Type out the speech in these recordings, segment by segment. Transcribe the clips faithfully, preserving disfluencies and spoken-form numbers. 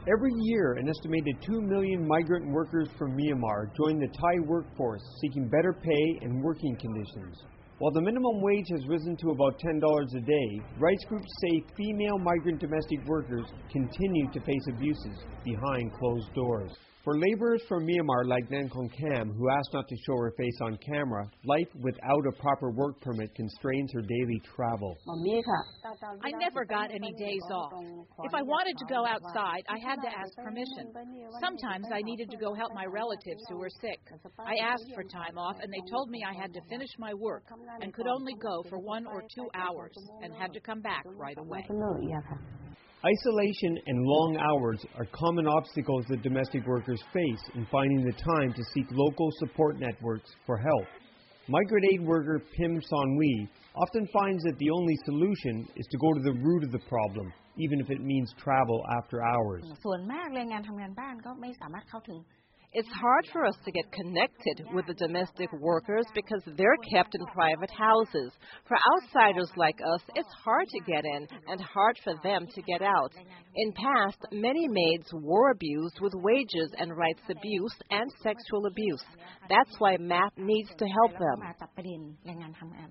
Every year, an estimated two million migrant workers from Myanmar join the Thai workforce seeking better pay and working conditions. While the minimum wage has risen to about ten dollars a day, rights groups say female migrant domestic workers continue to face abuses behind closed doors. For laborers from Myanmar like Nankong Kam, who asked not to show her face on camera, life without a proper work permit constrains her daily travel. I never got any days off. If I wanted to go outside, I had to ask permission. Sometimes I needed to go help my relatives who were sick. I asked for time off, and they told me I had to finish my work and could only go for one or two hours and had to come back right away. Isolation and long hours are common obstacles that domestic workers face in finding the time to seek local support networks for help. Migrant aid worker Pim Sonwi often finds that the only solution is to go to the root of the problem, even if it means travel after hours. It's hard for us to get connected with the domestic workers because they're kept in private houses. For outsiders like us, it's hard to get in and hard for them to get out. In past, many maids were abused with wages and rights abuse and sexual abuse. That's why M A P needs to help them.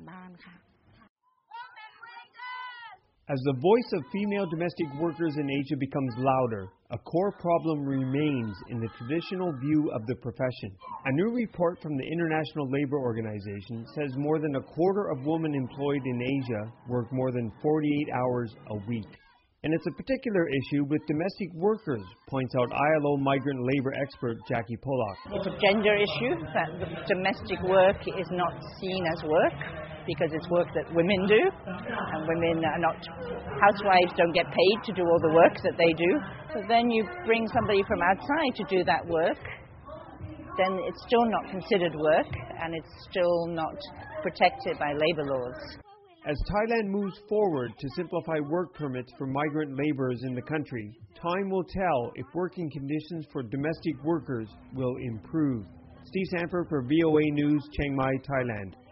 As the voice of female domestic workers in Asia becomes louder, a core problem remains in the traditional view of the profession. A new report from the International Labour Organization says more than a quarter of women employed in Asia work more than forty-eight hours a week. And it's a particular issue with domestic workers, points out I L O migrant labour expert Jackie Pollock. It's a gender issue that domestic work is not seen as work, because it's work that women do, and women are not, housewives don't get paid to do all the work that they do. So then you bring somebody from outside to do that work, then it's still not considered work, and it's still not protected by labor laws. As Thailand moves forward to simplify work permits for migrant laborers in the country, time will tell if working conditions for domestic workers will improve. Steve Sanford for V O A News, Chiang Mai, Thailand.